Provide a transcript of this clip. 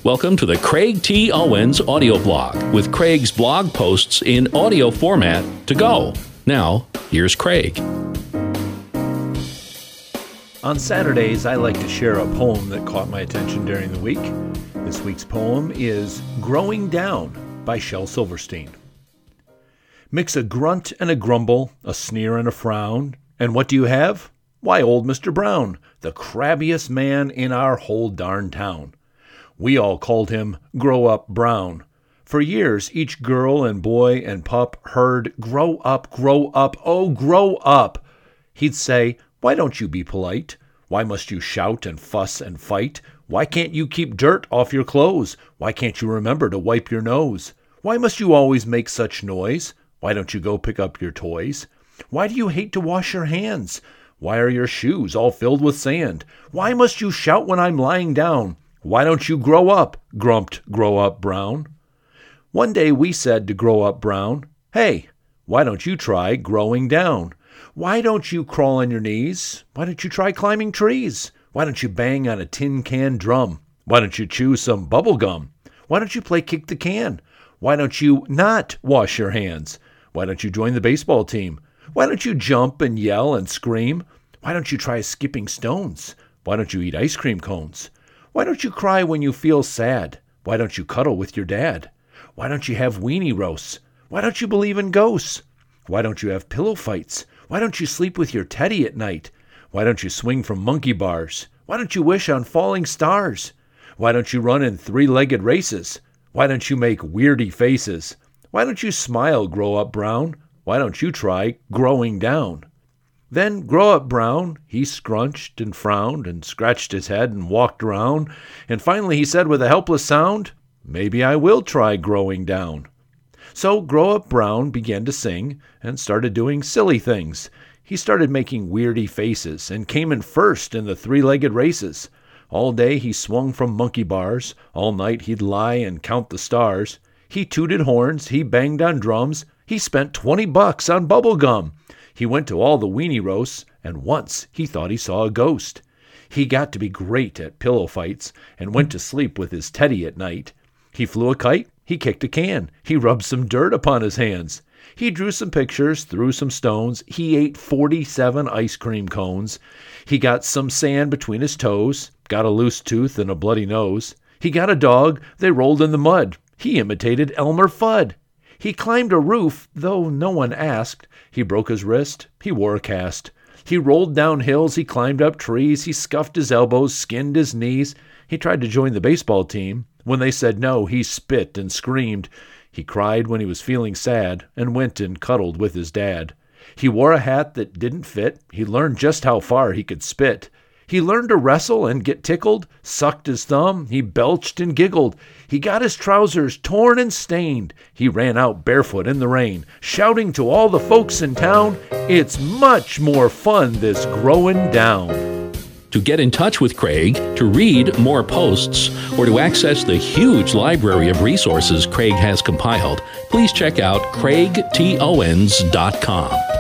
Welcome to the Craig T. Owens audio blog with Craig's blog posts in audio format to go. Now, here's Craig. On Saturdays, I like to share a poem that caught my attention during the week. This week's poem is Growing Down by Shel Silverstein. Mix a grunt and a grumble, a sneer and a frown, and what do you have? Why, old Mr. Brown, the crabbiest man in our whole darn town. We all called him Grow Up Brown. For years, each girl and boy and pup heard, grow up, oh, grow up. He'd say, why don't you be polite? Why must you shout and fuss and fight? Why can't you keep dirt off your clothes? Why can't you remember to wipe your nose? Why must you always make such noise? Why don't you go pick up your toys? Why do you hate to wash your hands? Why are your shoes all filled with sand? Why must you shout when I'm lying down? Why don't you grow up? Grumped Grow Up Brown. One day we said to Grow Up Brown, hey, why don't you try growing down? Why don't you crawl on your knees? Why don't you try climbing trees? Why don't you bang on a tin can drum? Why don't you chew some bubble gum? Why don't you play kick the can? Why don't you not wash your hands? Why don't you join the baseball team? Why don't you jump and yell and scream? Why don't you try skipping stones? Why don't you eat ice cream cones? Why don't you cry when you feel sad? Why don't you cuddle with your dad? Why don't you have weenie roasts? Why don't you believe in ghosts? Why don't you have pillow fights? Why don't you sleep with your teddy at night? Why don't you swing from monkey bars? Why don't you wish on falling stars? Why don't you run in three-legged races? Why don't you make weirdy faces? Why don't you smile, Grow Up Brown? Why don't you try growing down? Then Grow Up Brown, he scrunched and frowned and scratched his head and walked around, and finally he said with a helpless sound, maybe I will try growing down. So Grow Up Brown began to sing and started doing silly things. He started making weirdy faces and came in first in the three-legged races. All day he swung from monkey bars. All night he'd lie and count the stars. He tooted horns. He banged on drums. He spent $20 on bubble gum. He went to all the weenie roasts, and once he thought he saw a ghost. He got to be great at pillow fights and went to sleep with his teddy at night. He flew a kite. He kicked a can. He rubbed some dirt upon his hands. He drew some pictures, threw some stones. He ate 47 ice cream cones. He got some sand between his toes, got a loose tooth and a bloody nose. He got a dog. They rolled in the mud. He imitated Elmer Fudd. He climbed a roof, though no one asked. He broke his wrist. He wore a cast. He rolled down hills. He climbed up trees. He scuffed his elbows, skinned his knees. He tried to join the baseball team. When they said no, he spit and screamed. He cried when he was feeling sad and went and cuddled with his dad. He wore a hat that didn't fit. He learned just how far he could spit. He learned to wrestle and get tickled, sucked his thumb, he belched and giggled. He got his trousers torn and stained. He ran out barefoot in the rain, shouting to all the folks in town, it's much more fun this growing down. To get in touch with Craig, to read more posts, or to access the huge library of resources Craig has compiled, please check out CraigTOwens.com.